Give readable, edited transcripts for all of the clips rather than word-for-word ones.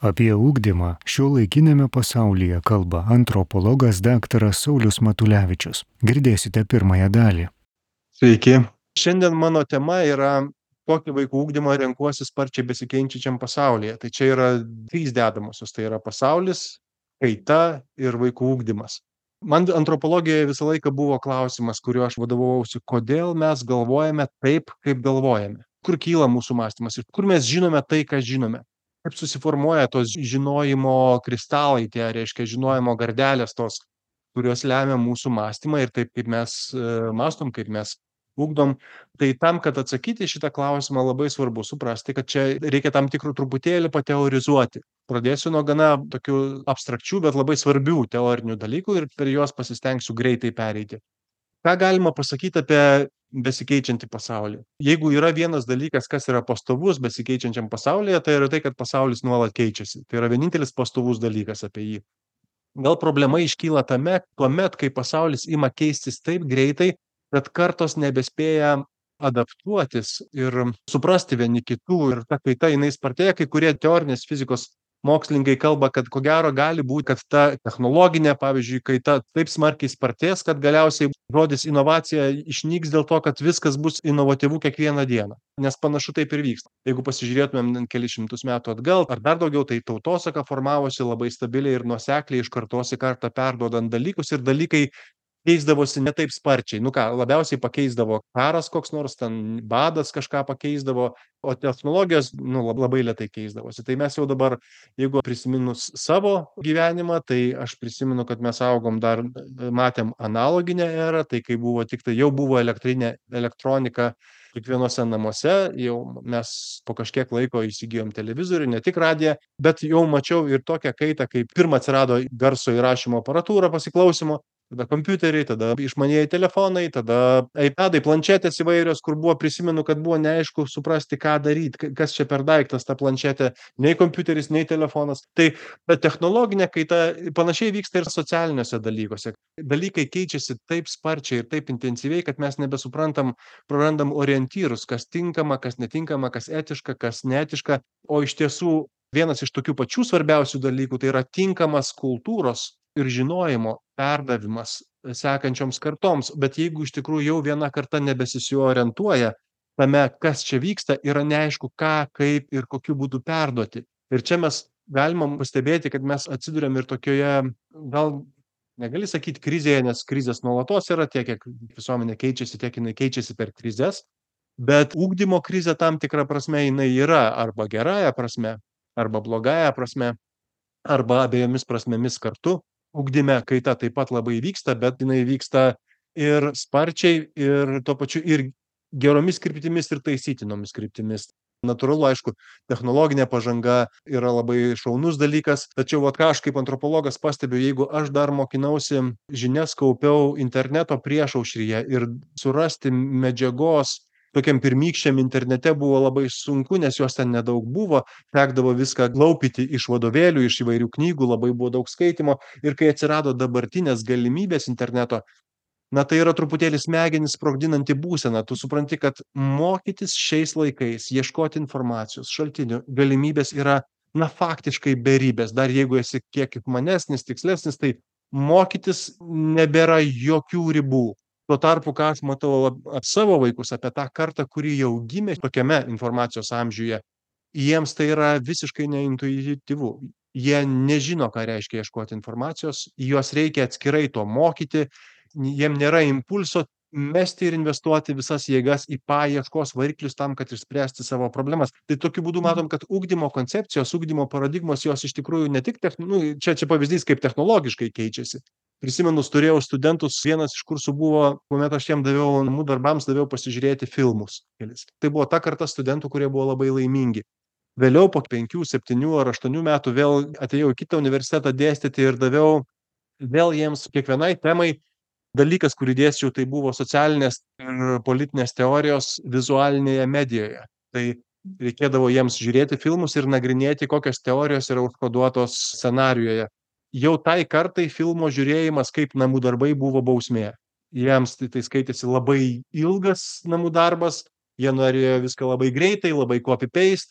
Apie ugdymą šiuolaikinėme pasaulyje kalba antropologas daktaras Saulius Matulevičius. Girdėsite pirmąją dalį. Sveiki. Šiandien mano tema yra kokį vaikų ugdymą renkuosi sparčiai besikeičiančiam pasaulyje. Tai čia yra 3 dedamosios. Tai yra pasaulis, kaita ir vaikų ugdymas. Man antropologijoje visą laiką buvo klausimas, kuriuo aš vadovaujuosi, kodėl mes galvojame taip, kaip galvojame. Kur kyla mūsų mąstymas ir kur mes žinome tai, ką žinome. Kaip susiformuoja tos žinojimo kristalai, tie reiškia žinojimo gardelės tos, kurios lemia mūsų mąstymą ir taip, kaip mes mąstom, kaip mes ugdom. Tai tam, kad atsakyti į šitą klausimą, labai svarbu suprasti, kad čia reikia tam tikrų truputėlį pateorizuoti. Pradėsiu nuo gana tokių abstrakčių, bet labai svarbių teorinių dalykų ir per juos pasistengsiu greitai pereiti. Ką galima pasakyti apie besikeičiantį pasaulį? Jeigu yra vienas dalykas, kas yra pastovus besikeičiančiam pasaulyje, tai yra tai, kad pasaulis nuolat keičiasi. Tai yra vienintelis pastovus dalykas apie jį. Gal problema iškyla tuomet, kai pasaulis ima keistis taip greitai, kad kartos nebespėja adaptuotis ir suprasti vieni kitų ir ta kaita jinai spartėja. Kai kurie teorinės fizikos mokslininkai kalba, kad ko gero gali būti, kad ta technologinė, pavyzdžiui, kaita taip smarkiai spartės, kad galiausiai žodis inovacija išnyks dėl to, kad viskas bus inovatyvu kiekvieną dieną. Nes panašu taip ir vyksta. Jeigu pasižiūrėtumėm kelis šimtus metų atgal ar dar daugiau, tai tautosaka formavosi labai stabiliai ir nuosekliai iš kartos į kartą perduodant dalykus ir dalykai keisdavosi ne taip sparčiai. Labiausiai pakeisdavo karas koks nors, ten badas kažką pakeisdavo, o technologijos labai lėtai keisdavosi. Tai mes jau dabar, jeigu prisiminus savo gyvenimą, tai aš prisimenu, kad mes augom dar, matėm analoginę erą, tai kai jau buvo elektronika kiekvienuose namuose, jau mes po kažkiek laiko įsigijom televizorių, ne tik radiją, bet jau mačiau ir tokią kaitą, kai pirmą atsirado garso įrašymo aparatūra pasiklausimo, tada kompiuteriai, tada išmanieji telefonai, tada iPadai, planšetės įvairios, kur prisimenu, kad buvo neaišku suprasti, ką daryti, kas čia per daiktas ta planšetė, nei kompiuteris, nei telefonas. Tai ta technologinė kaita panašiai vyksta ir socialiniuose dalykuose. Dalykai keičiasi taip sparčiai ir taip intensyviai, kad mes nebesuprantam, prarandam orientyrus, kas tinkama, kas netinkama, kas etiška, kas neetiška. O iš tiesų vienas iš tokių pačių svarbiausių dalykų tai yra tinkamas kultūros ir žinojimo perdavimas sekančioms kartoms. Bet jeigu iš tikrųjų jau viena karta nebesiorientuoja tame, kas čia vyksta, yra neaišku, ką, kaip ir kokiu būdu perduoti. Ir čia mes galima pastebėti, kad mes atsiduriam ir tokioje, gal negali sakyti krizėje, nes krizės nuolatos yra, tiek kiek visuomenė keičiasi, tiek jinai keičiasi per krizės. Bet ugdymo krizė tam tikra prasme jinai yra arba gerąja prasme, arba blogąja prasme, arba abiejomis prasmėmis kartu. Ugdyme kaita taip pat labai vyksta, bet jinai vyksta ir sparčiai, ir tuo pačiu ir geromis kryptimis, ir taisytinomis kryptimis. Natūralu, aišku, technologinė pažanga yra labai šaunus dalykas, tačiau ką aš kaip antropologas pastebiu, jeigu aš dar mokinausi, žinias kaupiau interneto priešaušryje ir surasti medžiagos tokiam pirmykščiam internete buvo labai sunku, nes jos ten nedaug buvo, tekdavo viską glaupyti iš vadovėlių, iš įvairių knygų, labai buvo daug skaitimo ir kai atsirado dabartinės galimybės interneto, tai yra truputėlį smegenis sprogdinanti būsena. Tu supranti, kad mokytis šiais laikais, ieškoti informacijos, šaltinių, galimybės yra, faktiškai beribės. Dar jeigu esi kiek išmanesnis, tikslesnis, tai mokytis nebėra jokių ribų. Tuo tarpu, ką aš matau apie savo vaikus, apie tą kartą, kuri jau gimė tokiame informacijos amžiuje, jiems tai yra visiškai neintuityvu. Jie nežino, ką reiškia ieškoti informacijos, juos reikia atskirai to mokyti, jiem nėra impulso mesti ir investuoti visas jėgas į paieškos variklius tam, kad išspręsti savo problemas. Tai tokiu būdu matom, kad ugdymo koncepcijos, ugdymo paradigmos, jos iš tikrųjų ne tik, čia pavyzdys, kaip technologiškai keičiasi. Prisimenus, turėjau studentus, vienas iš kursų buvo, kuomet aš jiem namų darbams daviau pasižiūrėti filmus. Tai buvo ta karta studentų, kurie buvo labai laimingi. Vėliau po 5, 7 ar 8 metų vėl atėjau į kitą universitetą dėstyti ir daviau vėl jiems kiekvienai temai dalykas, kurį dėsčiau, tai buvo socialinės ir politinės teorijos vizualinėje medijoje. Tai reikėdavo jiems žiūrėti filmus ir nagrinėti, kokios teorijos yra užkoduotos scenarijoje. Jau tai kartai filmo žiūrėjimas kaip namų darbai buvo bausmė. Jiems tai skaitėsi labai ilgas namų darbas, jie norėjo viską labai greitai, labai copy-paste.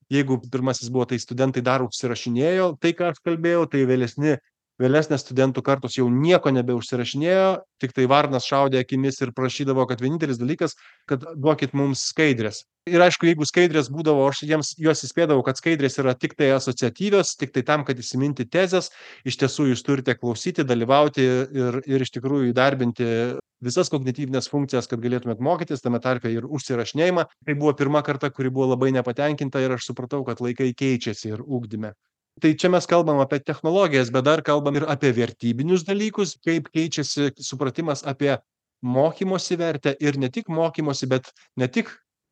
Jeigu pirmasis buvo, tai studentai dar užsirašinėjo tai, ką aš kalbėjau, tai vėlesnės studentų kartos jau nieko nebeužsirašinėjo, tiktai varnas šaudė akimis ir prašydavo, kad vienintelis dalykas, kad duokit mums skaidres. Ir aišku, jeigu skaidrės būdavo, aš juos įspėdavau, kad skaidrės yra tiktai asociatyvios, tiktai tam, kad įsiminti tezes, iš tiesų jūs turite klausyti, dalyvauti ir iš tikrųjų įdarbinti visas kognityvinės funkcijas, kad galėtumėt mokytis, tame tarpe ir užsirašinėjimą. Tai buvo pirma karta, kuri buvo labai nepatenkinta ir aš supratau, kad laikai keičiasi ir ugdyme. Tai čia mes kalbam apie technologijas, bet dar kalbam ir apie vertybinius dalykus, kaip keičiasi supratimas apie mokymosi vertę ir ne tik mokymosi, bet ne tik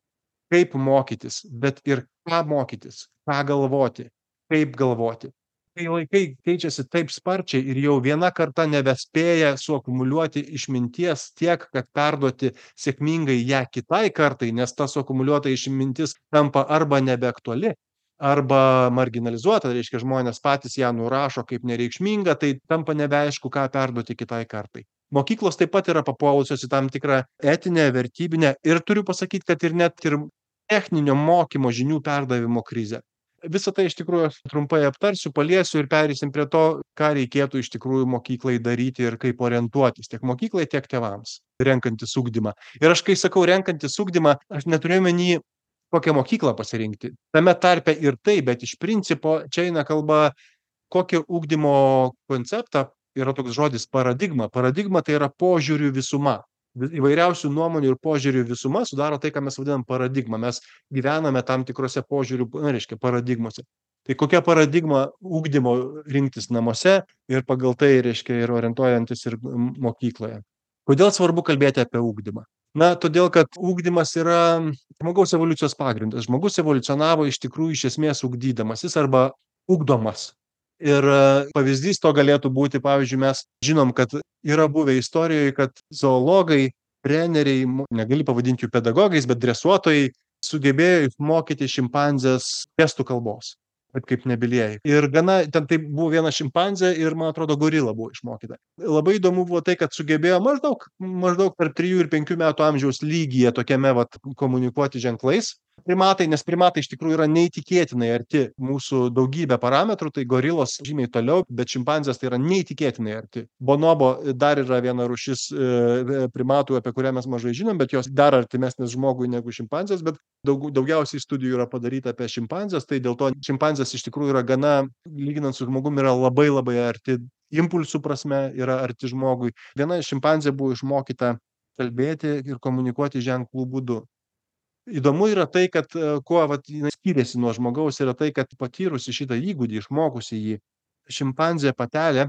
kaip mokytis, bet ir ką mokytis, ką galvoti, kaip galvoti. Kai laikai keičiasi taip sparčiai ir jau viena karta nebespėja suakumuliuoti išminties tiek, kad perduoti sėkmingai ją kitai kartai, nes ta suakumuliuota išmintis tampa arba nebeaktuali, arba marginalizuota, reiškia žmonės patys ją nurašo kaip nereikšmingą, tai tampa nebeaišku, ką perduoti kitai kartai. Mokyklos taip pat yra papuolusios į tam tikrą etinę, vertybinę ir turiu pasakyt, kad ir net ir techninio mokymo žinių perdavimo krizę. Visą tai iš tikrųjų aš trumpai aptarsiu, paliesiu ir pereisim prie to, ką reikėtų iš tikrųjų mokyklai daryti ir kaip orientuotis tiek mokyklai, tiek tėvams, renkantis ugdymą. Ir aš kai sakau renkantis ugdymą, aš neturiu omeny kokią mokyklą pasirinkti. Tame tarpe ir tai, bet iš principo čia eina kalba, kokį ugdymo konceptą, yra toks žodis paradigma. Paradigma tai yra požiūrių visuma. Įvairiausių nuomonių ir požiūrių visuma sudaro tai, ką mes vadinam paradigma. Mes gyvename tam tikrose požiūrių, reiškia, paradigmose. Tai kokia paradigma ugdymo rinktis namuose ir pagal tai, reiškia, ir orientuojantis ir mokykloje. Kodėl svarbu kalbėti apie ugdymą? Na, todėl, kad ugdymas yra žmogaus evoliucijos pagrindas. Žmogus evoliucionavo iš tikrųjų iš esmės ugdydamasis arba ugdomas. Ir pavyzdys to galėtų būti, pavyzdžiui, mes žinom, kad yra buvę istorijoje, kad zoologai, treneriai, negali pavadinti jų pedagogais, bet dresuotojai sugebėjo išmokyti šimpanzės gestų kalbos, taip kaip nebilieji. Ir gana, ten tai buvo viena šimpanzė ir, man atrodo, gorila buvo išmokyta. Labai įdomu buvo tai, kad sugebėjo maždaug tarp 3 ir 5 metų amžiaus lygyje tokiame komunikuoti ženklais. Primatai, nes primatai iš tikrųjų yra neįtikėtinai arti mūsų daugybę parametrų, tai gorilos žymiai toliau, bet šimpanzės tai yra neįtikėtinai arti. Bonobo dar yra viena rūšis primatų, apie kurią mes mažai žinom, bet jos dar artimesnės žmogui negu šimpanzės, bet daugiausiai studijų yra padaryta apie šimpanzės, tai dėl to šimpanzės iš tikrųjų yra gana, lyginant su žmogumi, yra labai labai arti, impulsų prasme yra arti žmogui. Viena šimpanzė buvo išmokyta kalbėti ir komunikuoti ženklų būdu. Įdomu yra tai, kad kuo jinai skiriasi nuo žmogaus, yra tai, kad patyrusi šitą įgūdį, išmokusi jį, šimpanzė patelė,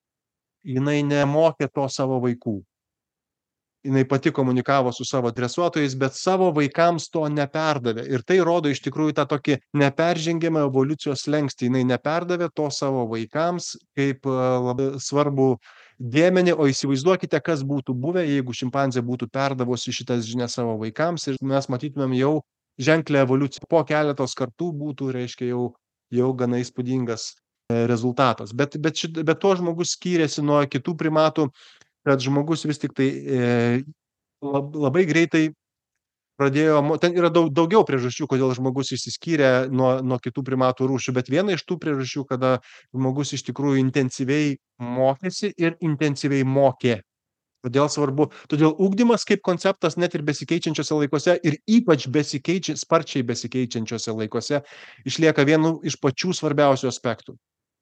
jinai nemokė to savo vaikų. Jinai pati komunikavo su savo dresuotojais, bet savo vaikams to neperdavė. Ir tai rodo iš tikrųjų tą tokį neperžengiamą evoliucijos slenkstį. Jinai neperdavė to savo vaikams kaip labai svarbu dėmenį, o įsivaizduokite, kas būtų buvę, jeigu šimpanzė būtų perdavusi šitas žinias savo vaikams ir mes matytumėm jau ženklę evoliuciją. Po keletos kartų būtų, reiškia, jau gana įspūdingas rezultatas. Bet to žmogus skyrėsi nuo kitų primatų, kad žmogus vis tik tai labai greitai pradėjo, ten yra daugiau priežasčių, kodėl žmogus išsiskyrė nuo kitų primatų rūšių, bet viena iš tų priežasčių, kada žmogus iš tikrųjų intensyviai mokėsi ir intensyviai mokė. Todėl ugdymas kaip konceptas net ir besikeičiančiose laikuose ir ypač sparčiai besikeičiančiose laikuose išlieka vienu iš pačių svarbiausių aspektų.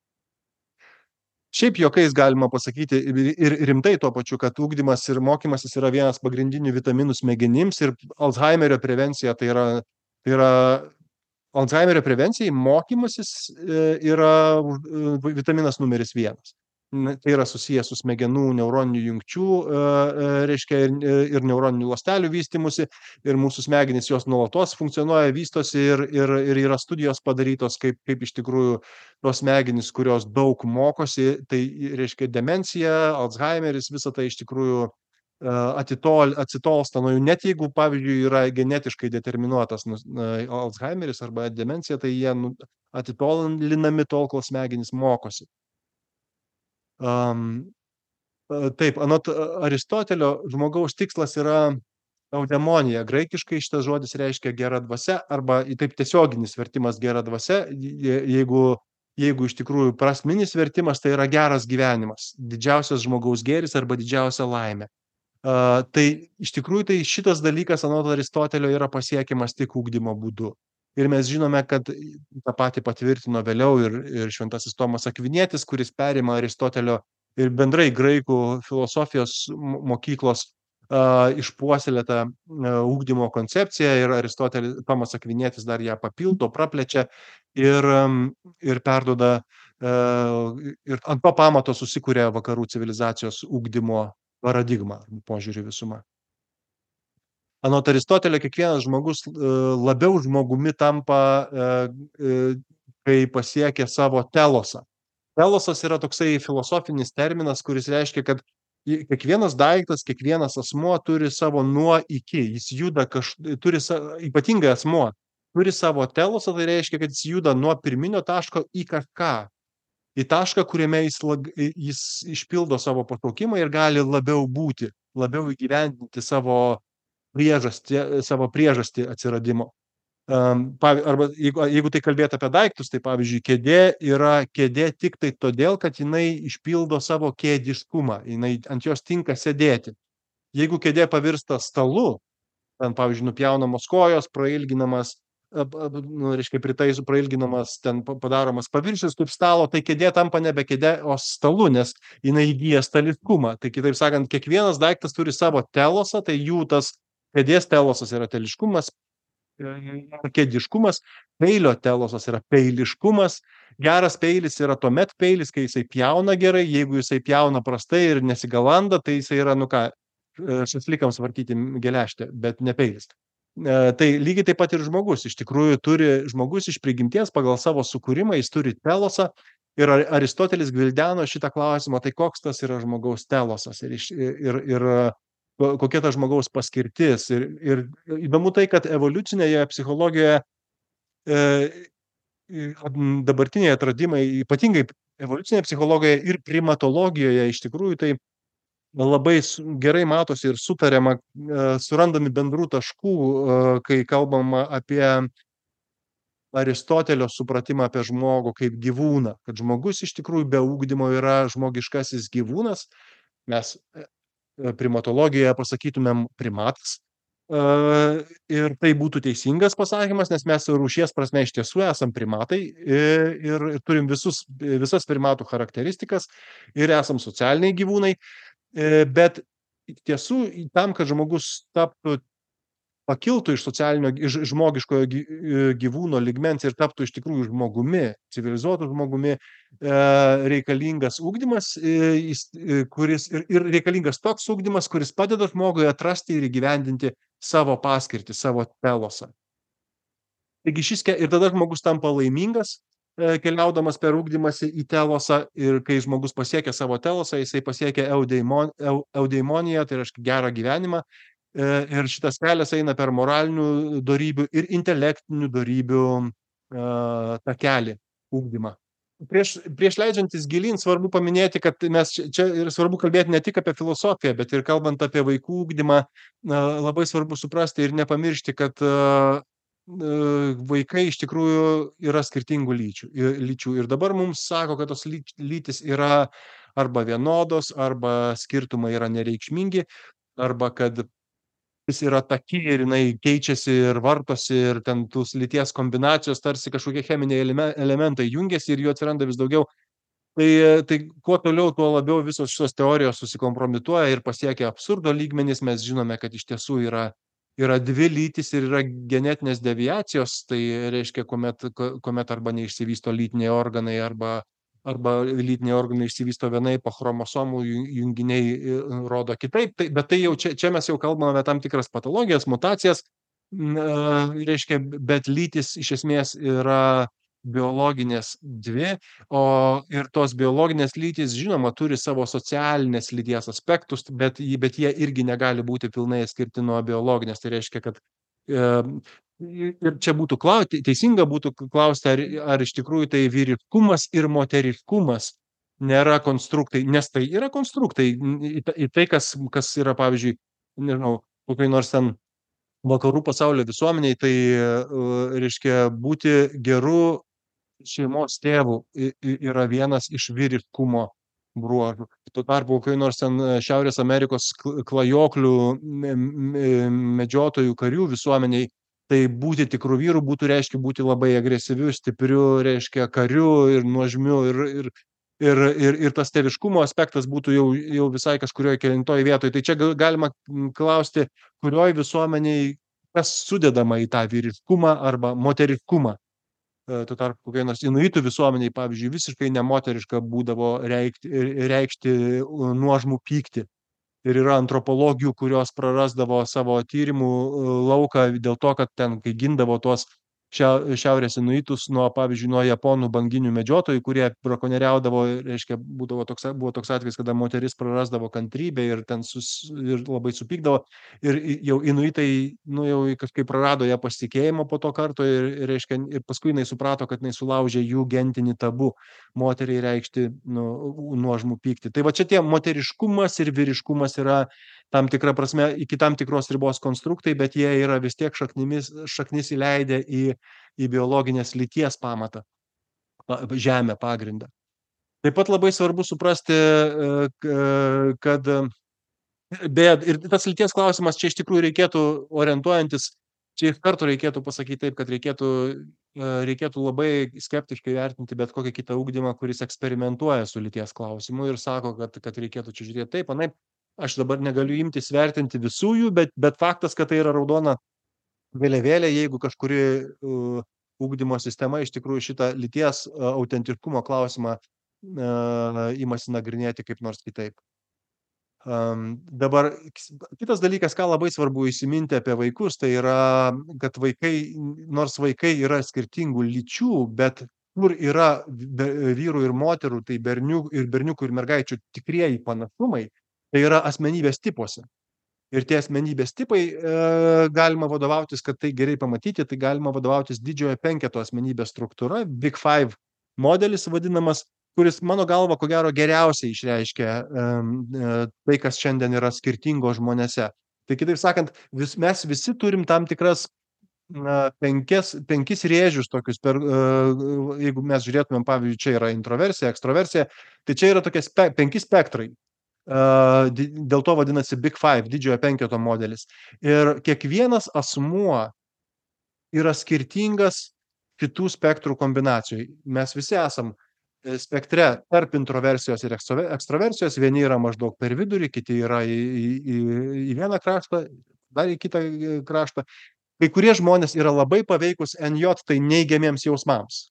Šiaip juokais galima pasakyti ir rimtai tuo pačiu, kad ugdymas ir mokymasis yra vienas pagrindinių vitaminų smegenims ir Alzheimerio prevencija tai yra Alzheimerio prevencijai mokymasis yra vitaminas numeris 1. Tai yra susijęs su smegenų neuroninių jungčių, reiškia, ir neuroninių ląstelių vystymusi, ir mūsų smegenys jos nuolatos funkcionuoja, vystosi ir yra studijos padarytos, kaip iš tikrųjų tos smegenys, kurios daug mokosi, tai reiškia demencija, Alzheimeris, visa tai iš tikrųjų atsitolsta nuo jų, net jeigu, pavyzdžiui, yra genetiškai determinuotas Alzheimeris arba demencija, tai jie atitolinami tol, kol smegenys mokosi. Taip, anot Aristotelio žmogaus tikslas yra eudemonija. Graikiškai šitas žodis reiškia gera dvasia arba taip tiesioginis vertimas gera dvasia, jeigu iš tikrųjų prasminis vertimas, tai yra geras gyvenimas, didžiausias žmogaus gėris arba didžiausia laimė. Tai iš tikrųjų tai šitas dalykas anot Aristotelio yra pasiekiamas tik ugdymo būdu. Ir mes žinome, kad tą patį patvirtino vėliau ir šventasis Tomas Akvinietis, kuris perima Aristotelio ir bendrai graikų filosofijos mokyklos išpuoselėtą ugdymo koncepciją ir Tomas Akvinietis dar ją papildo, praplečia ir perduoda ir ant to pamato susikuria vakarų civilizacijos ugdymo paradigma, požiūrių visuma. Anot Aristotelio kiekvienas žmogus labiau žmogumi tampa, kai pasiekia savo telosą. Telosas yra toksai filosofinis terminas, kuris reiškia, kad kiekvienas daiktas, kiekvienas asmuo turi savo nuo iki, jis juda ypatingai asmuo turi savo telosą, tai reiškia, kad jis juda nuo pirminio taško į kažką, į tašką, kuriame jis išpildo savo pašaukimą ir gali labiau būti, labiau įgyvendinti savo priežastį atsiradimo. Arba jeigu tai kalbėt apie daiktus, tai pavyzdžiui, kėdė yra kėdė tiktai todėl, kad jinai išpildo savo kėdiškumą, jinai ant jos tinka sėdėti. Jeigu kėdė pavirsta stalu, ten pavyzdžiui, nupjaunamos kojos, prailginamas, reiškia prailginamas, ten padaromas paviršius kaip stalo, tai kėdė tampa nebe kėdė, o stalu, nes jinai įgyja stališkumą. Tai kitaip sakant, kiekvienas daiktas turi savo telosą, tai jų tas kėdės telosas yra teliškumas, kėdiškumas, peilio telosas yra peiliškumas. Geras peilis yra tuomet peilis, kai jisai pjauna gerai, jeigu jisai pjauna prastai ir nesigalanda, tai jisai yra, šašlykams vartyti geležtę, bet ne peilis. Tai lygiai taip pat ir žmogus. Iš tikrųjų žmogus iš prigimties pagal savo sukūrimą, jis turi telosą ir Aristotelis gvildeno šitą klausimą, tai koks tas yra žmogaus telosas ir kokia ta žmogaus paskirtis. Ir įdomu tai, kad evoliucinėje psichologijoje dabartiniai atradimai, ypatingai evoliucinėje psichologijoje ir primatologijoje iš tikrųjų tai labai gerai matosi ir sutariama, surandami bendrų taškų, kai kalbama apie Aristotelio supratimą apie žmogų kaip gyvūną, kad žmogus iš tikrųjų be ugdymo yra žmogiškasis gyvūnas. Mes primatologijoje pasakytumėm primatas. Ir tai būtų teisingas pasakymas, nes mes rūšies prasme iš tiesų esam primatai ir turim visas primatų charakteristikas ir esam socialiniai gyvūnai. Bet iš tiesų tam, kad žmogus pakiltų iš žmogiškojo gyvūno lygmens ir taptų iš tikrųjų žmogumi, civilizuotų žmogumi, reikalingas ugdymas, ir reikalingas toks ugdymas, kuris padeda žmogui atrasti ir įgyvendinti savo paskirtį, savo telosą. Taigi ir tada žmogus tampa laimingas, keliaudamas per ugdymąsi į telosą, ir kai žmogus pasiekia savo telosą, jisai pasiekia eudeimoniją, tai reiškia gerą gyvenimą. Ir šitas kelias eina per moralinių dorybių ir intelektinių dorybių takelį, ugdymą. Prieš leidžiantis gilyn svarbu paminėti, kad mes čia ir svarbu kalbėti ne tik apie filosofiją, bet ir kalbant apie vaikų ugdymą, labai svarbu suprasti ir nepamiršti, kad vaikai iš tikrųjų yra skirtingų lyčių. Ir dabar mums sako, kad tos lytis yra arba vienodos, arba skirtumai yra nereikšmingi, arba kad jis yra taki ir jinai keičiasi ir vartosi ir ten tos lyties kombinacijos tarsi kažkokie cheminiai elementai jungiasi ir jų atsiranda vis daugiau. Tai kuo toliau, tuo labiau visos šios teorijos susikompromituoja ir pasiekia absurdo lygmenis. Mes žinome, kad iš tiesų yra dvi lytys ir yra genetinės deviacijos, tai reiškia, kuomet arba neišsivysto lytiniai organai, arba lytiniai organai išsivysto vienaip, o chromosomų junginiai rodo kitaip. Bet tai jau čia mes jau kalbame apie tam tikras patologijas, mutacijas, reiškia, bet lytis iš esmės yra biologinės dvi, ir tos biologinės lytys, žinoma, turi savo socialinės lyties aspektus, bet jie irgi negali būti pilnai atskirti nuo biologinės. Tai reiškia, kad ir čia teisinga būtų klausti, ar iš tikrųjų tai vyriškumas ir moteriškumas nėra konstruktai, nes tai yra konstruktai į tai, kas yra, pavyzdžiui, nežinau, kokioj nors ten vakarų pasaulio visuomeniai, tai, reiškia, būti geru šeimos tėvu yra vienas iš vyriškumo bruožų. Tuo tarpu kokioj nors ten Šiaurės Amerikos klajoklių medžiotojų karių visuomeniai, tai būti tikru vyru reiškia būti labai agresyviu, stipriu, reiškia, kariu ir nuožmiu ir tas tėviškumo aspektas būtų jau visai kažkurioj kelintoj vietoj. Tai čia galima klausti, kurioj visuomenėj kas sudedama į tą vyriškumą arba moteriškumą. Tuo tarpu kokioj nors inuitų visuomenėj, pavyzdžiui, visiškai nemoteriška būdavo reikšti nuožmų pyktį. Ir yra antropologijų, kurios prarasdavo savo tyrimų lauką dėl to, kad ten, kai gindavo tuos šiaurės inuitus nuo, pavyzdžiui, nuo japonų banginių medžiotojų, kurie brakonieriaudavo, reiškia, buvo toks atvejis, kada moteris prarasdavo kantrybę ir ten ir labai supykdavo. Ir jau inuitai, jau kažkaip prarado ją pasitikėjimą po to karto reiškia, ir paskui jinai suprato, kad jinai sulaužė jų gentinį tabu moteriai reikšti nuožmų pyktį. Tai va čia tie moteriškumas ir vyriškumas yra tam tikra prasme iki tam tikros ribos konstruktai, bet jie yra vis tiek šaknis įleidę į biologinės lyties pamatą, žemę pagrindą. Taip pat labai svarbu suprasti, kad beje, ir tas lyties klausimas čia iš tikrųjų reikėtų orientuojantis, čia iš karto reikėtų pasakyti taip, kad reikėtų labai skeptiškai vertinti bet kokį kitą ugdymą, kuris eksperimentuoja su lyties klausimu ir sako, kad reikėtų čia žiūrėti taip, anaip. Aš dabar negaliu imtis vertinti visų jų, bet faktas, kad tai yra raudona vėliavėlė, jeigu kažkuri ugdymo sistema iš tikrųjų šitą lyties autentiškumo klausimą imasi nagrinėti kaip nors kitaip. Dabar kitas dalykas, ką labai svarbu įsiminti apie vaikus, tai yra, kad nors vaikai yra skirtingų lyčių, bet kur yra vyrų ir moterų, tai berniukų ir mergaičių tikrieji panašumai, tai yra asmenybės tipuose. Ir tie asmenybės tipai galima vadovautis, kad tai gerai pamatyti, tai galima vadovautis didžiojo penketo asmenybės struktūra, Big Five modelis vadinamas, kuris mano galva ko gero geriausiai išreiškia tai, kas šiandien yra skirtingo žmonėse. Tai kitaip sakant, mes visi turim tam tikras penkis rėžius tokius, jeigu mes žiūrėtumėm, pavyzdžiui, čia yra introversija, ekstroversija, tai čia yra tokie 5 spektrai. Dėl to vadinasi Big Five, didžiojo penketo modelis. Ir kiekvienas asmuo yra skirtingas kitų spektrų kombinacijoj. Mes visi esam spektre tarp introversijos ir ekstraversijos, vieni yra maždaug per vidurį, kiti yra į vieną kraštą, dar į kitą kraštą. Kai kurie žmonės yra labai paveikus NJ, tai neigiamiems jausmams.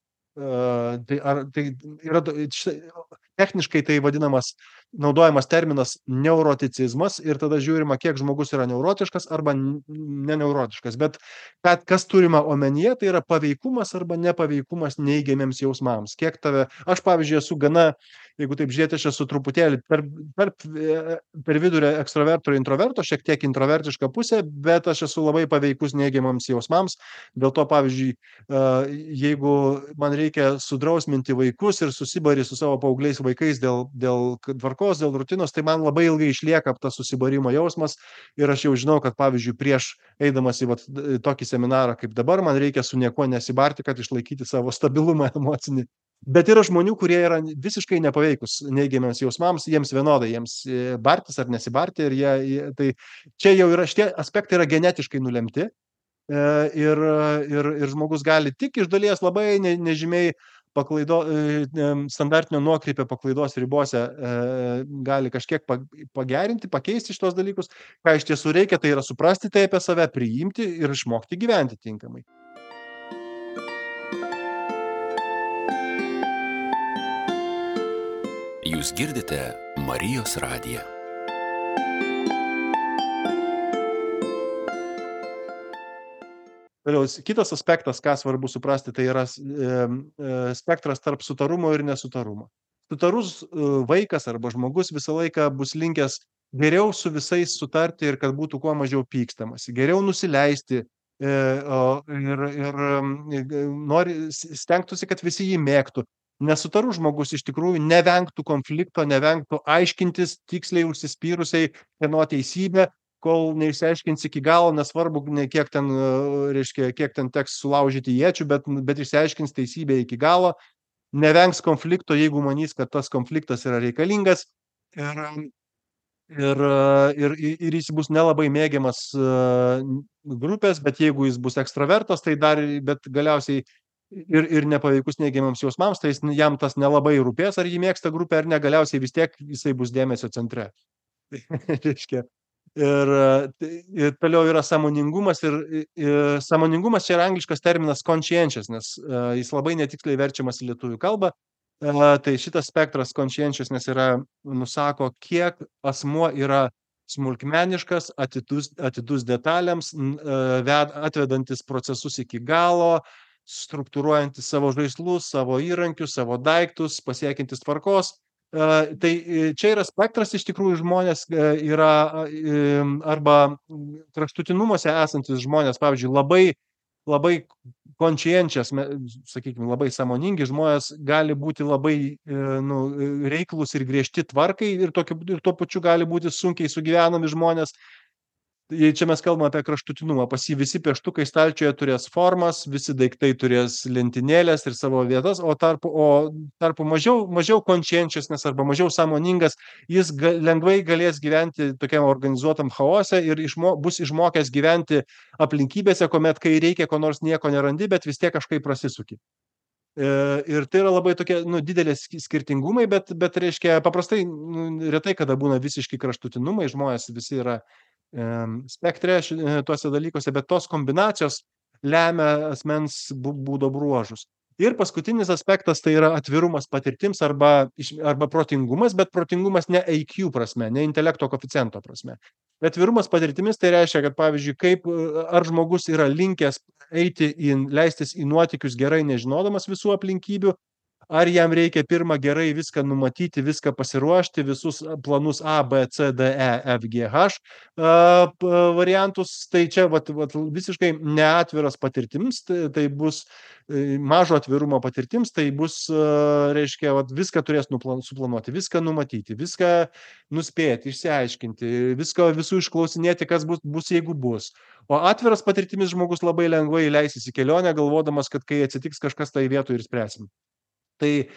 Techniškai tai naudojamas terminas neuroticizmas ir tada žiūrima, kiek žmogus yra neurotiškas arba neneurotiškas. Bet kas turima omenyje, tai yra paveikumas arba nepaveikumas neigiamiems jausmams. Aš, pavyzdžiui, esu gana, jeigu taip žiūrėti, aš esu truputėlį per vidurį ekstraverto ir introverto, šiek tiek introvertiška pusė, bet aš esu labai paveikus neigiamams jausmams. Dėl to, pavyzdžiui, jeigu man reikia sudrausminti vaikus ir susibari su savo paaugliais vaikais dėl tvarkos, dėl rutinos, tai man labai ilgai išlieka tas susibarimo jausmas ir aš jau žinau, kad, pavyzdžiui, prieš eidamas į tokį seminarą kaip dabar, man reikia su niekuo nesibarti, kad išlaikyti savo stabilumą emocinį. Bet yra žmonių, kurie yra visiškai nepaveikus neigiamiams jausmams, jiems vienodai, jiems bartis ar nesibarti ir tai čia jau yra, šitie aspektai yra genetiškai nulemti ir žmogus gali tik iš dalies labai nežymiai standartinio nuokrypio paklaidos ribose gali kažkiek pagerinti, pakeisti šitos dalykus. Ką iš tiesų reikia, tai yra suprasti tai apie save, priimti ir išmokti gyventi tinkamai. Jūs girdite Marijos radiją. Kitas aspektas, ką svarbu suprasti, tai yra spektras tarp sutarumo ir nesutarumo. Sutarus vaikas arba žmogus visą laiką bus linkęs geriau su visais sutarti ir kad būtų kuo mažiau pykstamasi, geriau nusileisti stengtųsi, kad visi jį mėgtų. Nesutarus žmogus iš tikrųjų nevengtų konflikto, nevengtų aiškintis tiksliai užsispyrusiai kieno teisybė, kol neišsiaiškins iki galo, nesvarbu, kiek ten, reiškia, kiek ten teks sulaužyti iečių, bet išsiaiškins teisybę iki galo, nevengs konflikto, jeigu manys, kad tas konfliktas yra reikalingas ir jis bus nelabai mėgiamas grupės, bet jeigu jis bus ekstravertas, tai bet galiausiai ir nepaveikus neigiamams jausmams, tai jam tas nelabai rūpės, ar jį mėgsta grupė ar ne, galiausiai vis tiek jisai bus dėmesio centre. Reiškia. Ir toliau yra sąmoningumas ir sąmoningumas čia yra angliškas terminas conscientiousness, jis labai netiksliai verčiamas į lietuvių kalbą. Tai šitas spektras conscientiousness nusako, kiek asmuo yra smulkmeniškas, atidus detalėms, atvedantis procesus iki galo, struktūruojantis savo žaislus, savo įrankius, savo daiktus, pasiekiantis tvarkos. Tai čia yra spektras, iš tikrųjų žmonės yra arba kraštutinumuose esantis žmonės, pavyzdžiui, labai conscientious, sakykime, labai sąmoningi žmonės gali būti labai reiklus ir griežti tvarkai ir tuo pačiu gali būti sunkiai sugyvenami žmonės. Čia mes kalbame apie kraštutinumą. Pas jį visi pieštukai stalčiuje turės formas, visi daiktai turės lentynėlės ir savo vietas, o tarpu mažiau conscientiousness arba mažiau sąmoningas, jis lengvai galės gyventi tokiam organizuotam chaose ir bus išmokęs gyventi aplinkybėse, kuomet kai reikia, ko nors nieko nerandi, bet vis tiek kažkaip prasisuki. Ir tai yra labai tokie didelės skirtingumai, bet reiškia, paprastai retai kada būna visiškai kraštutinumai, žmonės visi yra spektre tuose dalykuose, bet tos kombinacijos lemia asmens būdo bruožus. Ir paskutinis aspektas tai yra atvirumas patirtims arba protingumas, bet protingumas ne IQ prasme, ne intelekto koeficiento prasme. Bet atvirumas patirtimis tai reiškia, kad pavyzdžiui, ar žmogus yra linkęs leistis į nuotykius gerai nežinodamas visų aplinkybių, ar jam reikia pirmą gerai viską numatyti, viską pasiruošti, visus planus A, B, C, D, E, F, G, H variantus, tai čia visiškai neatviras patirtims, tai bus mažo atvirumo patirtims, tai bus, reiškia, viską turės suplanuoti, viską numatyti, viską nuspėti, išsiaiškinti, visų išklausinėti, kas bus, jeigu bus. O atviras patirtimis žmogus labai lengvai leisis į kelionę, galvodamas, kad kai atsitiks kažkas tai vietoj ir spręsim. Tai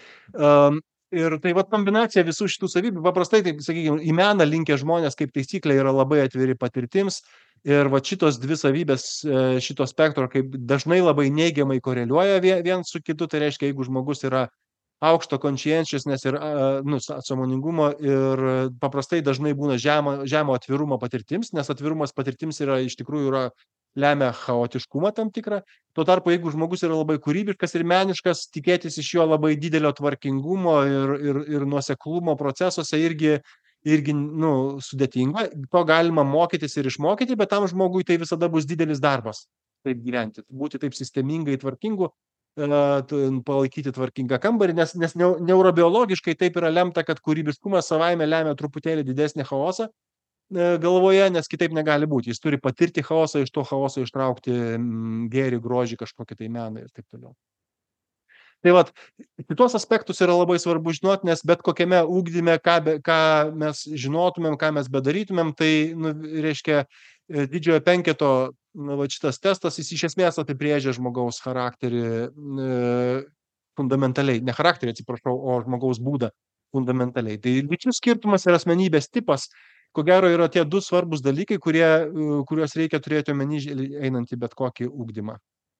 kombinacija visų šitų savybių, paprastai, tai, sakykime, į meną linkę žmonės kaip taisyklė yra labai atviri patirtims ir šitos dvi savybės šito spektro kaip dažnai labai neigiamai koreliuoja vien su kitu, tai reiškia, jeigu žmogus yra aukšto conscientiousness ir sąmoningumo ir paprastai dažnai būna žemo atvirumo patirtims, nes atvirumas patirtims iš tikrųjų lemia chaotiškumą tam tikrą. Tuo tarpu, jeigu žmogus yra labai kūrybiškas ir meniškas, tikėtis iš jo labai didelio tvarkingumo ir nuoseklumo procesuose irgi sudėtinga. To galima mokytis ir išmokyti, bet tam žmogui tai visada bus didelis darbas taip gyventi, būti taip sistemingai tvarkingu, palaikyti tvarkingą kambarį, nes neurobiologiškai taip yra lemta, kad kūrybiškumas savaime lemia truputėlį didesnį chaosą galvoje, nes kitaip negali būti. Jis turi patirti chaosą, iš to chaoso ištraukti gėrį, grožį, kažkokį tai meną ir taip toliau. Tai kitos aspektus yra labai svarbu žinoti, nes bet kokiame ugdyme, ką mes žinotumėm, ką mes bedarytumėm, tai, reiškia, didžiojo penketo šitas testas, jis iš esmės apibrėžia žmogaus charakterį fundamentaliai. Ne charakterį, atsiprašau, o žmogaus būdą fundamentaliai. Tai lyčių skirtumas ir asmenybės tipas, ko gero, yra tie du svarbus dalykai, kuriuos reikia turėti omeny einant į bet kokį ugdymą.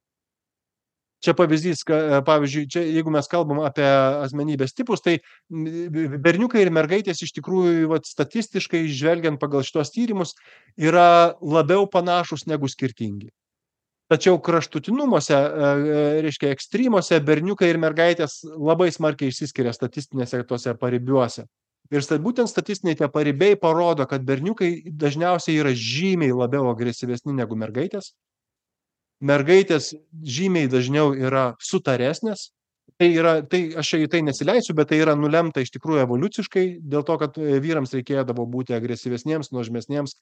Čia pavyzdys, pavyzdžiui, jeigu mes kalbam apie asmenybės tipus, tai berniukai ir mergaitės iš tikrųjų statistiškai žvelgiant pagal šitos tyrimus yra labiau panašus negu skirtingi. Tačiau kraštutinumuose, reiškia ekstremuose, berniukai ir mergaitės labai smarkiai išsiskiria statistinėse tose paribiuose. Ir būtent statistiniai tie paribiai parodo, kad berniukai dažniausiai yra žymiai labiau agresyvesni negu mergaitės. Mergaitės žymiai dažniau yra sutaresnės. Aš į tai nesileisiu, bet tai yra nulemta iš tikrųjų evoliuciškai, dėl to, kad vyrams reikėdavo būti agresyvesniems, nuožmesniems,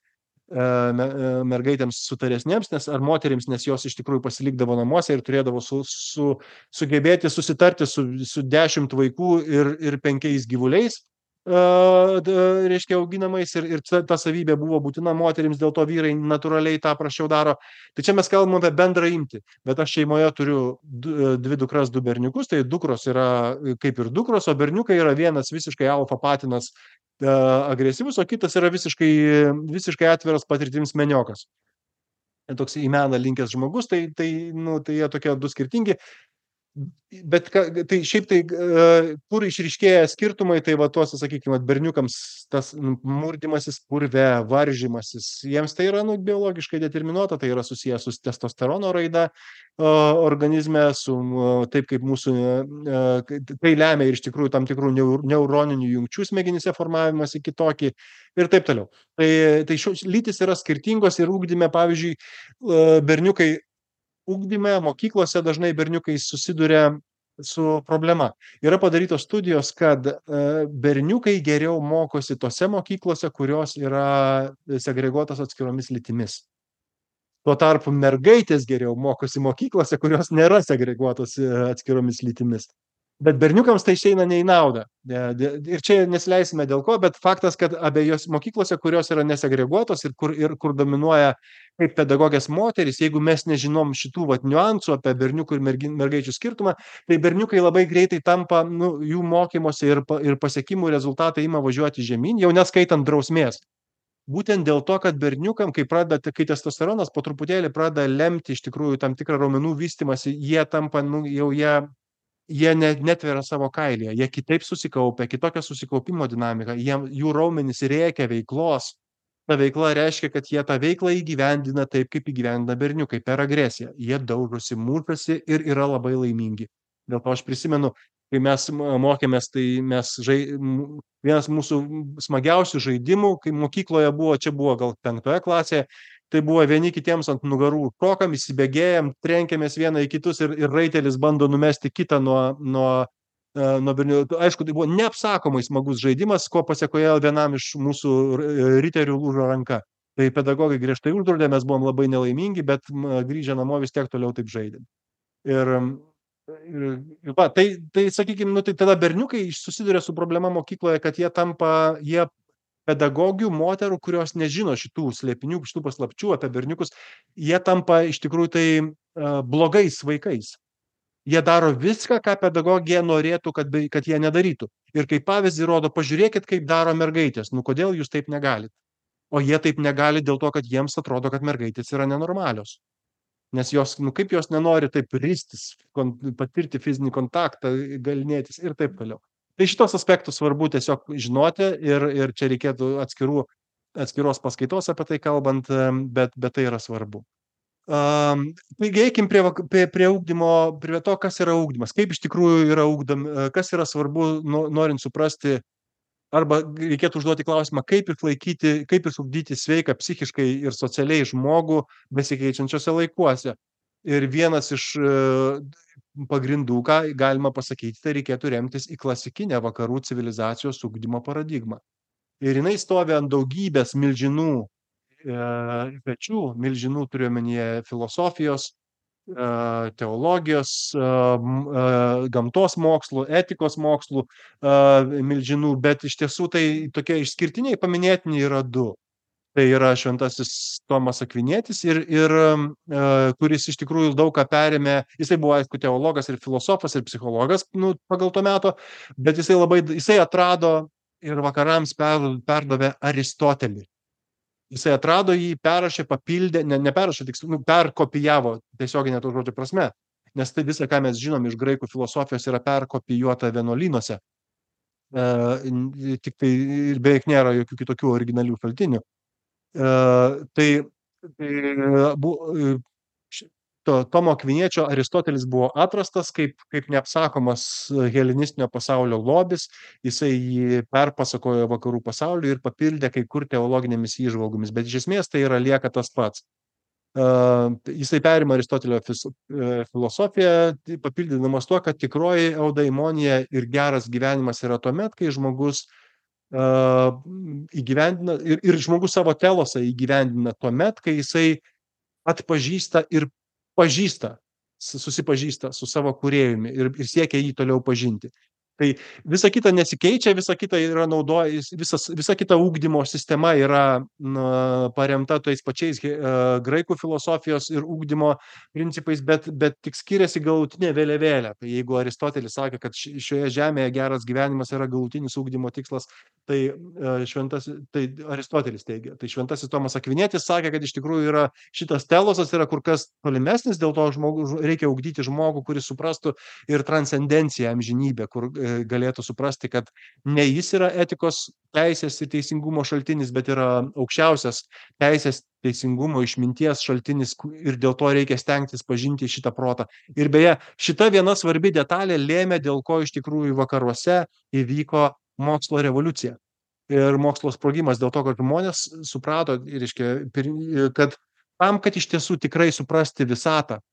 mergaitėms sutaresniems, ar moterims, nes jos iš tikrųjų pasilikdavo namuose ir turėdavo sugebėti susitarti su 10 vaikų ir 5 gyvuliais. reiškia auginamais ir ta savybė buvo būtina moterims, dėl to vyrai natūraliai tą prasčiau daro. Tai čia mes kalbam apie bendrą imtį, bet aš šeimoje turiu 2 dukras, 2 berniukus, tai dukros yra kaip ir dukros, o berniukai yra vienas visiškai alfa patinas agresyvus, o kitas yra visiškai atviras patirtims meniokas. Toks į meną linkęs žmogus, tai jie tokie 2 skirtingi. Bet tai šiaip tai, kur išryškėja skirtumai, tai va tuose, sakykime, berniukams tas murdymasis purve, varžymasis, jiems tai yra biologiškai determinuota, tai yra susijęs su testosterono raida organizme, taip kaip mūsų, tai lemia ir iš tikrųjų tam tikrų neuroninių jungčių smegenyse formavimąsi kitokį ir taip toliau. Tai šios lytys yra skirtingos ir ugdyme, pavyzdžiui, berniukai ugdyme, mokyklose dažnai berniukai susiduria su problema. Yra padarytos studijos, kad berniukai geriau mokosi tose mokyklose, kurios yra segreguotos atskiromis lytimis. Tuo tarpu mergaitės geriau mokosi mokyklose, kurios nėra segreguotos atskiromis lytimis. Bet berniukams tai išeina ne į naudą. Ir čia nesileisime dėl ko, bet faktas, kad abiejose mokyklose, kurios yra nesegreguotos ir kur dominuoja kaip pedagogės moterys, jeigu mes nežinom šitų niuansų apie berniukų ir mergaičių skirtumą, tai berniukai labai greitai tampa, jų mokymosi ir pasiekimų rezultatai ima važiuoti žemyn, jau neskaitant drausmės. Būtent dėl to, kad berniukam, kai testosteronas po truputėlį pradeda lemti iš tikrųjų tam tikrą raumenų vystymąsi, jie tampa, jie netveria savo kailyje, jie kitaip susikaupia, kitokia susikaupimo dinamika, jų raumenys rėkia veiklos. Ta veikla reiškia, kad jie tą veiklą įgyvendina taip, kaip įgyvendina berniukai, per agresiją. Jie daužosi, mušasi ir yra labai laimingi. Dėl to aš prisimenu, kai mes mokėmės, tai vienas mūsų smagiausių žaidimų, kai mokykloje čia buvo gal 5 klasėje, tai buvo vieni kitiems ant nugarų šokam, įsibėgėjam, trenkėmės vieną į kitus ir raitelis bando numesti kitą nuo berniukų. Aišku, tai buvo neapsakomai smagus žaidimas, ko pasiekoje vienam iš mūsų riterių lūžo ranka. Tai pedagogai griežtai uždraudė, mes buvom labai nelaimingi, bet grįžę namo vis tiek toliau taip žaidėm. Tai sakykime, tai tada berniukai susiduria su problema mokykloje, kad jie pedagogių, moterų, kurios nežino šitų slėpinių, šitų paslapčių apie berniukus, jie tampa iš tikrųjų tai blogais vaikais. Jie daro viską, ką pedagogija norėtų, kad jie nedarytų. Ir kaip pavyzdį rodo, pažiūrėkit, kaip daro mergaitės. Kodėl jūs taip negalit? O jie taip negali dėl to, kad jiems atrodo, kad mergaitės yra nenormalios. Nes jos, kaip jos nenori taip ristis, patirti fizinį kontaktą, galinėtis ir taip toliau. Tai šitos aspektus svarbu tiesiog žinoti ir čia reikėtų atskiros paskaitos apie tai kalbant, bet tai yra svarbu. Taigi eikim prie ugdymo, prie to, kas yra ugdymas, kaip iš tikrųjų yra kas yra svarbu, norint suprasti, arba reikėtų užduoti klausimą, kaip išugdyti sveiką psichiškai ir socialiai žmogų besikeičiančiose laikuose. Ir vienas iš pagrindų, ką galima pasakyti, tai reikėtų remtis į klasikinę vakarų civilizacijos ugdymo paradigmą. Ir jinai stovi ant daugybės milžinų pečių, milžinų turiu omenyje filosofijos, teologijos, gamtos mokslų, etikos mokslų milžinų, bet iš tiesų tai tokie išskirtiniai paminėtini yra 2. Tai yra šventasis Tomas Akvinietis ir kuris iš tikrųjų daug ką perėmė. Jisai buvo, aišku, teologas ir filosofas ir psichologas pagal to meto, bet jisai atrado ir vakarams perdavė Aristotelį. Jisai atrado jį, perrašė, papildė, neperrašė, perkopijavo tiesioginė to žodžio prasme, nes tai visą, ką mes žinom iš graikų filosofijos, yra perkopijuota vienuolynuose. Tik tai ir beveik nėra jokių kitokių originalių šaltinių. Tomo Akviniečio Aristotelis buvo atrastas kaip neapsakomas helenistinio pasaulio lobis, jisai jį perpasakojo vakarų pasauliui ir papildė kai kur teologinėmis įžvalgomis, bet iš esmės tai lieka tas pats. Jisai perima Aristotelio filosofiją, papildydamas tuo, kad tikroji eudaimonija ir geras gyvenimas yra tuomet, kai žmogus įgyvendina ir žmogus savo telosą įgyvendina tuomet, kai jisai atpažįsta ir susipažįsta su savo kūrėjumi ir siekia jį toliau pažinti. Tai visa kita nesikeičia, visa kita yra visa kita ugdymo sistema yra paremta tais pačiais graikų filosofijos ir ugdymo principais, bet tik skiriasi galutinė vėliavėlė. Tai jeigu Aristotelis sakė, kad šioje žemėje geras gyvenimas yra galutinis ugdymo tikslas, tai Aristotelis teigia. Tai šventasis Tomas Akvinietis sakė, kad iš tikrųjų yra šitas telosas yra kur kas tolimesnis, dėl to reikia ugdyti žmogų, kuris suprastų ir transcendenciją, amžinybę, kur galėtų suprasti, kad ne jis yra etikos, teisės ir teisingumo šaltinis, bet yra aukščiausias teisės, teisingumo, išminties šaltinis ir dėl to reikia stengtis pažinti šitą protą. Ir beje, šita viena svarbi detalė lėmė, dėl ko iš tikrųjų vakaruose įvyko mokslo revoliucija ir mokslo sprogimas, dėl to, kad žmonės suprato, kad tam, kad iš tiesų tikrai suprasti visatą,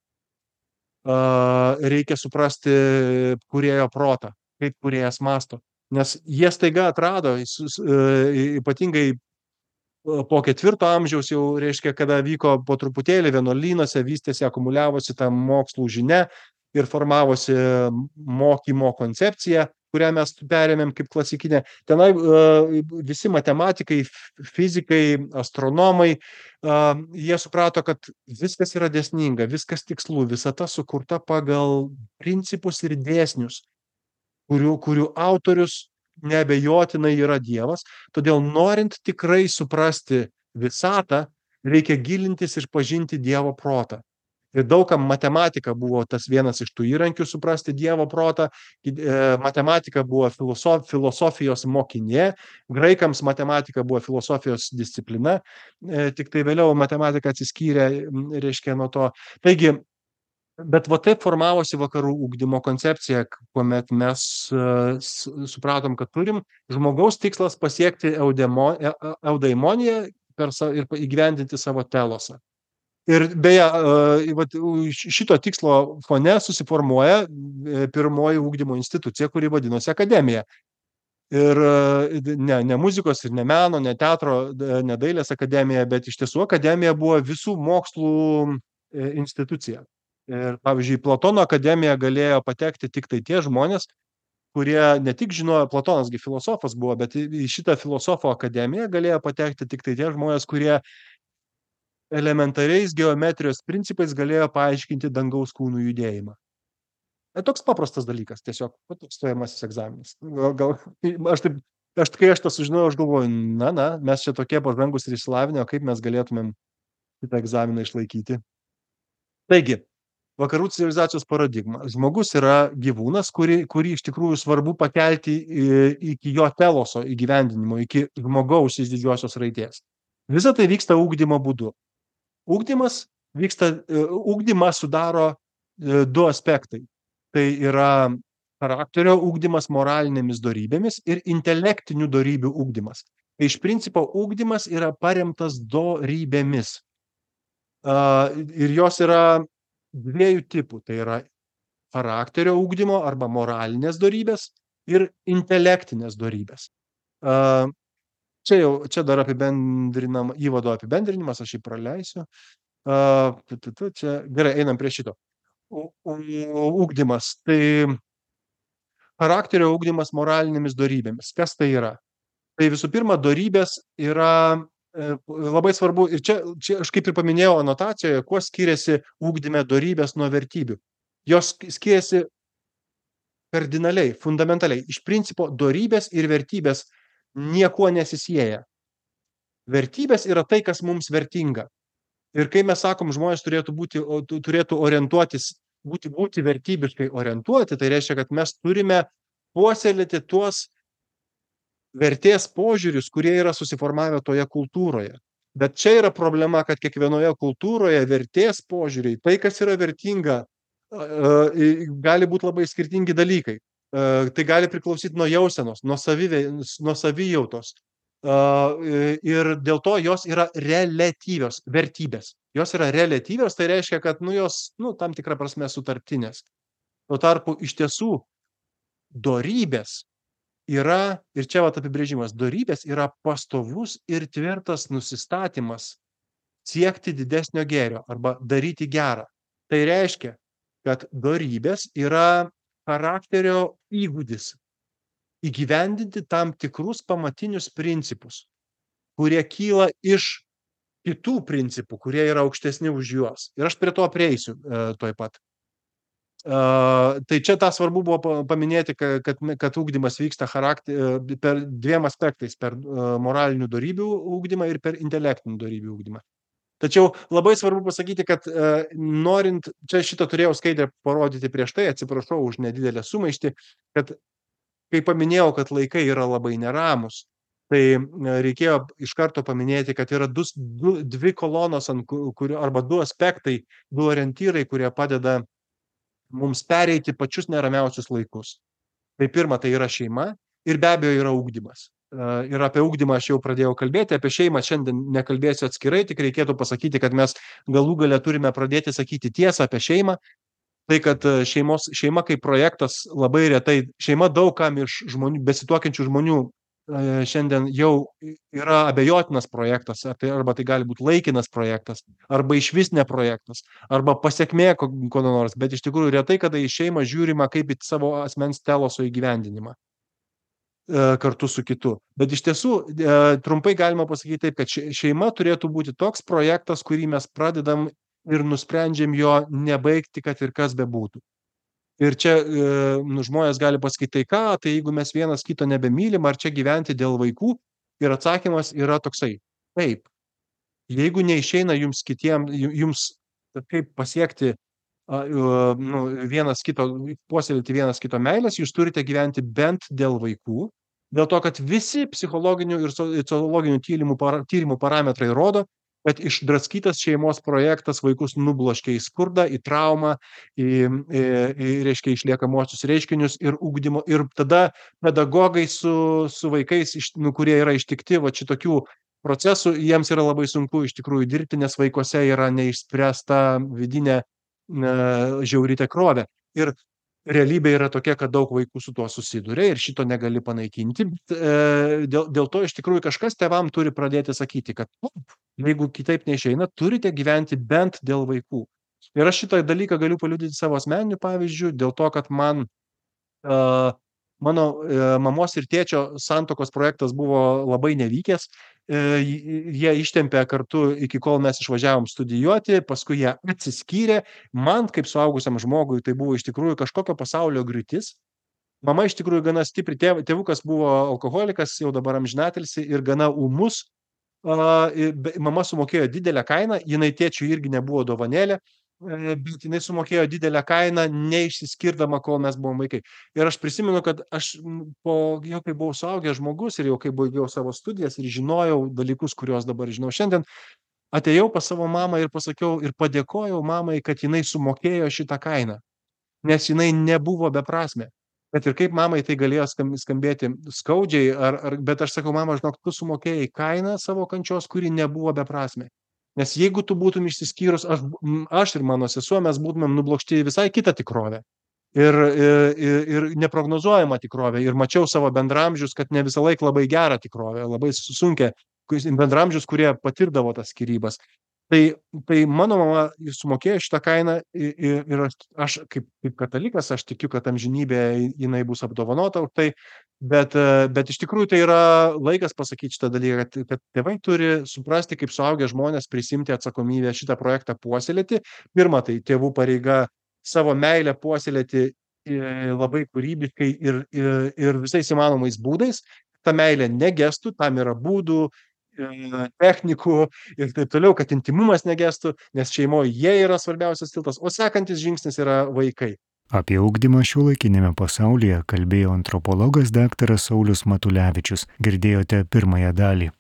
reikia suprasti kūrėjo protą, kaip kūrėjas mąsto. Nes jie staiga atrado, ypatingai po 4 amžiaus jau, kada vyko po truputėlį vienuolynuose, vystėsi, akumuliavosi ta mokslų žinia ir formavosi mokymo koncepcija, kurią mes perėmėm kaip klasikinę. Tenai visi matematikai, fizikai, astronomai, jie suprato, kad viskas yra dėsninga, viskas tikslu, visata sukurta pagal principus ir dėsnius, kurių autorius neabejotinai yra Dievas. Todėl norint tikrai suprasti visatą, reikia gilintis ir pažinti Dievo protą. Ir daugam matematika buvo tas vienas iš tų įrankių suprasti Dievo protą. Matematika buvo filosofijos mokinė, graikams matematika buvo filosofijos disciplina, tik tai vėliau matematika atsiskyrė, nuo to. Taigi, bet va taip formavosi vakarų ugdymo koncepcija, kuomet mes supratom, kad turim žmogaus tikslas pasiekti eudaimoniją ir įgyvendinti savo telosą. Ir beje, šito tikslo fone susiformuoja pirmoji ugdymo institucija, kuri vadinosi akademija. Ir ne muzikos ir ne meno, ne teatro, ne dailės akademija, bet iš tiesų akademija buvo visų mokslų institucija. Ir pavyzdžiui, Platono akademiją galėjo patekti tik tai tie žmonės, kurie ne tik žinojo, Platonas filosofas buvo, bet į šitą filosofo akademiją galėjo patekti tik tai tie žmonės, kurie elementariais geometrijos principais galėjo paaiškinti dangaus kūnų judėjimą. Toks paprastas dalykas, tiesiog toks stojamasis egzaminas. Kai aš tą sužinojau, aš galvoju, mes čia tokie pažangus ir išsilavinę, kaip mes galėtumėm šitą egzaminą išlaikyti. Taigi, vakarų civilizacijos paradigma. Žmogus yra gyvūnas, kurį iš tikrųjų svarbu pakelti iki jo teloso įgyvendinimo, iki žmogaus iš didžiosios raidės. Visa tai vyksta ugdymo būdu. Ugdymą sudaro 2 aspektai. Tai yra charakterio ugdymas moralinėmis dorybėmis ir intelektinių dorybių ugdymas. Tai iš principo ugdymas yra paremtas dorybėmis. Ir jos yra 2 tipų. Tai yra charakterio ugdymo arba moralinės dorybės ir intelektinės dorybės. Čia dar įvado apibendrinimas, aš jį praleisiu. Gerai, einam prie šito. Ugdymas. Tai charakterio ugdymas moralinėmis dorybėmis. Kas tai yra? Tai visų pirma, dorybės yra labai svarbu, ir čia aš kaip ir paminėjau anotacijoje, kuo skiriasi ugdyme dorybės nuo vertybių. Jos skiriasi kardinaliai, fundamentaliai. Iš principo, dorybės ir vertybės niekuo nesisieja. Vertybės yra tai, kas mums vertinga. Ir kai mes sakom, žmonės turėtų orientuotis, būti vertybiškai orientuoti, tai reiškia, kad mes turime puoselėti tuos vertės požiūrius, kurie yra susiformavę toje kultūroje. Bet čia yra problema, kad kiekvienoje kultūroje vertės požiūriai, tai, kas yra vertinga, gali būti labai skirtingi dalykai. Tai gali priklausyti nuo jausenos, nuo savijautos. Ir dėl to jos yra reliatyvios vertybės. Jos yra reliatyvios, tai reiškia, kad jos tam tikrą prasme sutartinės. Tuo tarpu iš tiesų dorybės yra, ir čia apibrėžimas, dorybės yra pastovus ir tvirtas nusistatymas siekti didesnio gėrio arba daryti gerą. Tai reiškia, kad dorybės yra charakterio įgūdis, įgyvendinti tam tikrus pamatinius principus, kurie kyla iš kitų principų, kurie yra aukštesni už juos. Ir aš prie to prieisiu tuoj pat. Tai čia tą svarbu buvo paminėti, kad ugdymas vyksta per dviem aspektais, per moralinių dorybių ugdymą ir per intelektinių dorybių ugdymą. Tačiau labai svarbu pasakyti, kad norint, čia šitą turėjau skaidrę parodyti prieš tai, atsiprašau už nedidelę sumaištį, kad kai paminėjau, kad laikai yra labai neramus, tai reikėjo iš karto paminėti, kad yra dvi kolonos, arba du aspektai, du orientyrai, kurie padeda mums pereiti pačius neramiausius laikus. Tai pirma, tai yra šeima ir be abejo yra ugdymas. Ir apie ugdymą aš jau pradėjau kalbėti, apie šeimą šiandien nekalbėsiu atskirai, tik reikėtų pasakyti, kad mes galų gale turime pradėti sakyti tiesą apie šeimą. Tai, kad šeima kaip projektas labai retai, šeima daug kam iš žmonių, besituokiančių žmonių šiandien jau yra abejotinas projektas, arba tai gali būti laikinas projektas, arba išvis ne projektas, arba pasekmė ko nors, bet iš tikrųjų retai, kada į šeimą žiūrima kaip į savo asmens teloso įgyvendinimą kartu su kitu. Bet iš tiesų, trumpai galima pasakyti taip, kad šeima turėtų būti toks projektas, kurį mes pradedam ir nusprendžiam jo nebaigti, kad ir kas bebūtų. Ir čia žmonės gali pasakyti, tai jeigu mes vienas kito nebemylim, ar čia gyventi dėl vaikų? Ir atsakymas yra toksai: taip. Jeigu neišeina jums kaip pasiekti puoselėti vienas kito meilės, jūs turite gyventi bent dėl vaikų, dėl to, kad visi psichologinių ir sociologinių tyrimų parametrai rodo, kad išdraskytas šeimos projektas vaikus nubloškia į skurdą, į traumą, reiškia išliekamuosius reiškinius ir ugdymo. Ir tada pedagogai su vaikais, kurie yra ištikti šitokių procesų, jiems yra labai sunku iš tikrųjų dirbti, nes vaikuose yra neišspręsta vidinė žiauri tikrovė. Ir realybė yra tokia, kad daug vaikų su tuo susiduria ir šito negali panaikinti. Dėl to iš tikrųjų kažkas tėvam turi pradėti sakyti, kad jeigu kitaip neišeina, turite gyventi bent dėl vaikų. Ir aš šitą dalyką galiu paliudyti savo asmeniniu pavyzdžiu, dėl to, kad mano mamos ir tėčio santuokos projektas buvo labai nevykęs. Jie ištempė kartu iki kol mes išvažiavom studijuoti, paskui jie atsiskyrė. Man kaip suaugusiam žmogui tai buvo iš tikrųjų kažkokio pasaulio griūtis. Mama iš tikrųjų gana stipri, tėvukas buvo alkoholikas, jau dabar amžinatilsį, ir gana ūmus. Mama sumokėjo didelę kainą, jinai tėčiui irgi nebuvo dovanėlė, bet jinai sumokėjo didelę kainą, neišsiskirdama, kol mes buvom vaikai. Ir aš prisimenu, kad aš jau kai buvau suaugęs žmogus ir jau kai baigiau savo studijas ir žinojau dalykus, kuriuos dabar žinau šiandien, atėjau pas savo mamą ir pasakiau ir padėkojau mamai, kad jinai sumokėjo šitą kainą, nes jinai nebuvo beprasmė. Bet ir kaip mamai tai galėjo skambėti skaudžiai, bet aš sakau, mama, žinok, tu sumokėjai kainą savo kančios, kuri nebuvo beprasmė. Nes jeigu tu būtum išsiskyrus, aš ir mano sesuo, mes būtumėm nublokšti visai kitą tikrovę. Ir neprognozuojamą tikrovę. Ir mačiau savo bendramžius, kad ne visą laiką labai gerą tikrovę, labai sunkia bendramžius, kurie patirdavo tas skyrybas. Tai mano mama sumokėjo šitą kainą ir aš kaip katalikas, aš tikiu, kad amžinybė jinai bus apdovanota už tai, bet iš tikrųjų tai yra laikas pasakyti šitą dalyką, kad tėvai turi suprasti, kaip suaugę žmonės prisimti atsakomybę šitą projektą puoselėti. Pirma, tai tėvų pareiga savo meilę puoselėti labai kūrybiškai ir visais įmanomais būdais. Ta meilė negestų, tam yra būdų, technikų ir taip toliau, kad intymumas negestų, nes šeimoje jie yra svarbiausias tiltas, o sekantis žingsnis yra vaikai. Apie ugdymą šiuolaikinėme pasaulyje kalbėjo antropologas daktaras Saulius Matulevičius. Girdėjote pirmąją dalį.